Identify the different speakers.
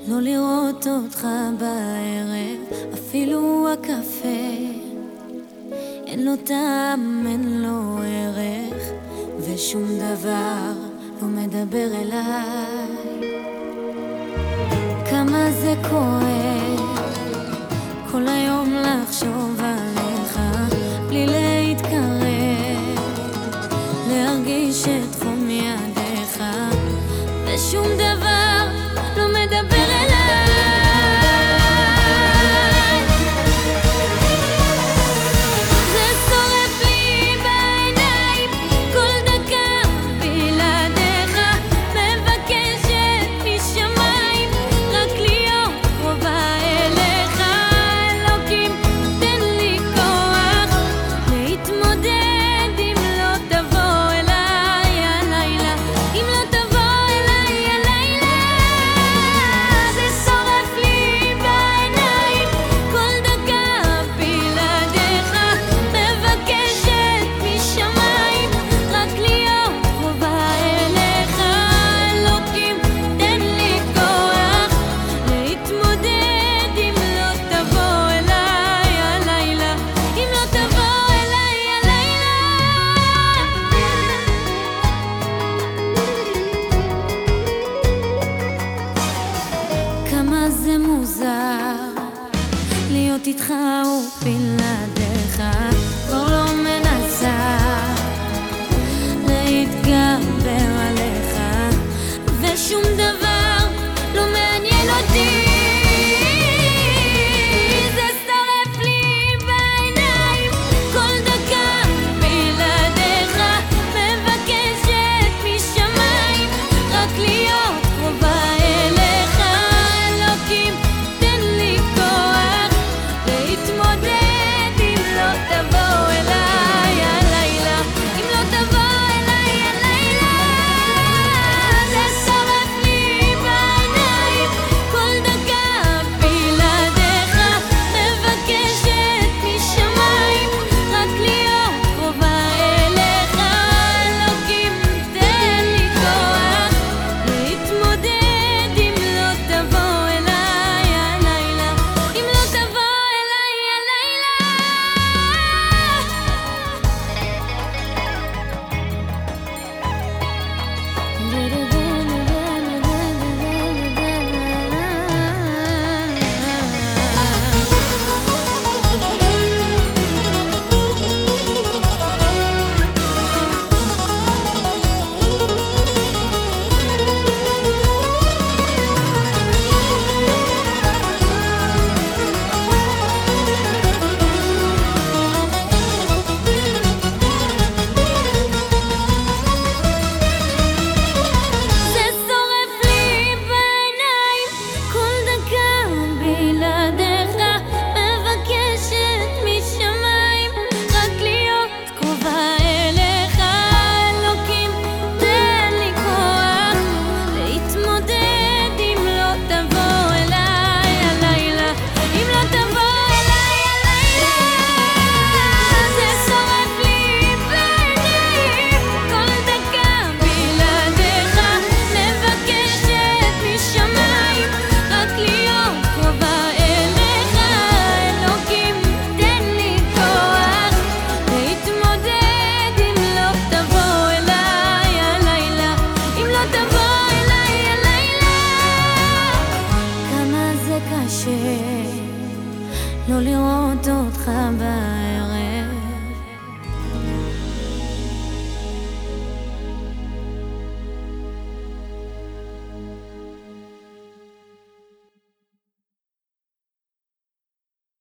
Speaker 1: לא לראות אותך בערב, אפילו הקפה אין לו טעם, אין לו ערך, ושום דבר לא מדבר אליי. כמה זה כואב כל היום לחשוב עליך, בלי להתקרב, להרגיש את חום ידיך, ושום דבר לא מדבר אליי. זה שורף לי בעיניים כל דקה בלעדיך, מבקשת משמיים רק להיות קרובה אליך. אלוקים תן לי כוח להתמודד אם לא תבוא אליי הלילה, אם לא תבוא אליי הלילה. זה שורף לי בעיניים כל דקה בלעדיך, מבקשת משמיים רק להיות קרובה אליך. אלוקים תן לי כוח להתמודד אם לא תבוא אליי הלילה, אם לא תבוא אליי הלילה. כמה זה מוזר להיות איתך ובלעדיך, כבר לא מנסה להתגבר עליך, ושום דבר